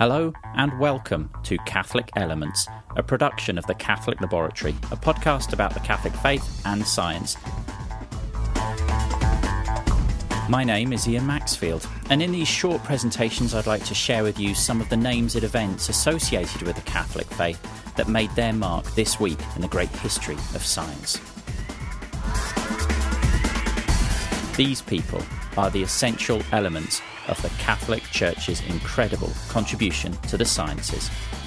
Hello and welcome to Catholic Elements, a production of the Catholic Laboratory, a podcast about the Catholic faith and science. My name is Ian Maxfield, and in these short presentations I'd like to share with you some of the names and events associated with the Catholic faith that made their mark this week in the great history of science. These people are the essential elements of the Catholic Church's incredible contribution to the sciences.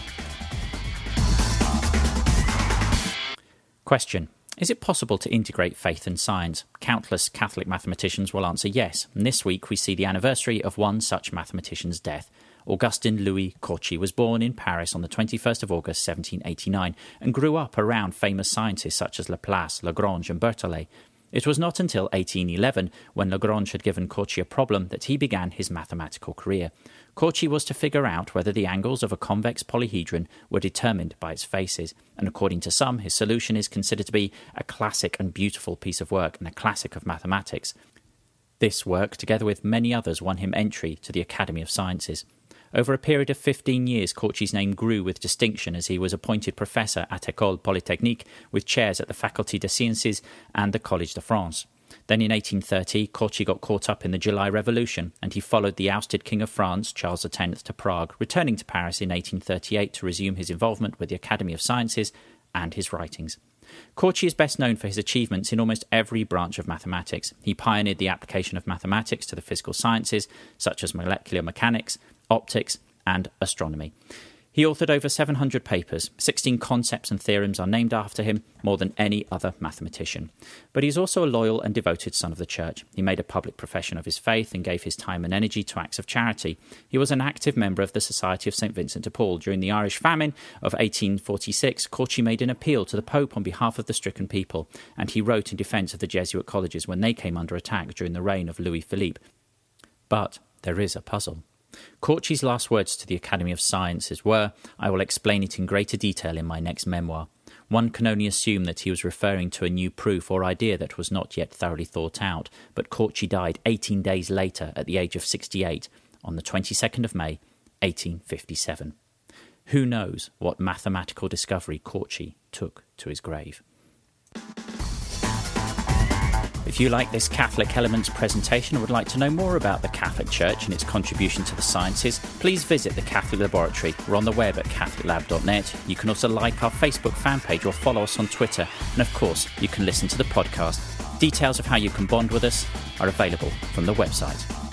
Question: is it possible to integrate faith and science? Countless Catholic mathematicians will answer yes, and this week we see the anniversary of one such mathematician's death. Augustin Louis Cauchy was born in Paris on the 21st of August 1789 and grew up around famous scientists such as Laplace, Lagrange and Berthollet. It was not until 1811, when Lagrange had given Cauchy a problem, that he began his mathematical career. Cauchy was to figure out whether the angles of a convex polyhedron were determined by its faces, and according to some, his solution is considered to be a classic and beautiful piece of work and a classic of mathematics. This work, together with many others, won him entry to the Academy of Sciences. Over a period of 15 years, Cauchy's name grew with distinction as he was appointed professor at École Polytechnique, with chairs at the Faculté des Sciences and the Collège de France. Then in 1830, Cauchy got caught up in the July Revolution, and he followed the ousted King of France, Charles X, to Prague, returning to Paris in 1838 to resume his involvement with the Academy of Sciences and his writings. Cauchy is best known for his achievements in almost every branch of mathematics. He pioneered the application of mathematics to the physical sciences, such as molecular mechanics, optics, and astronomy. He authored over 700 papers. 16 concepts and theorems are named after him, more than any other mathematician. But he is also a loyal and devoted son of the Church. He made a public profession of his faith and gave his time and energy to acts of charity. He was an active member of the Society of St. Vincent de Paul. During the Irish famine of 1846, Cauchy made an appeal to the Pope on behalf of the stricken people, and he wrote in defence of the Jesuit colleges when they came under attack during the reign of Louis Philippe. But there is a puzzle. Cauchy's last words to the Academy of Sciences were, "I will explain it in greater detail in my next memoir." One can only assume that he was referring to a new proof or idea that was not yet thoroughly thought out, but Cauchy died 18 days later at the age of 68 on the 22nd of May, 1857. Who knows what mathematical discovery Cauchy took to his grave? If you like this Catholic Elements presentation and would like to know more about the Catholic Church and its contribution to the sciences, please visit the Catholic Laboratory. We're on the web at catholiclab.net. You can also like our Facebook fan page or follow us on Twitter. And of course, you can listen to the podcast. Details of how you can bond with us are available from the website.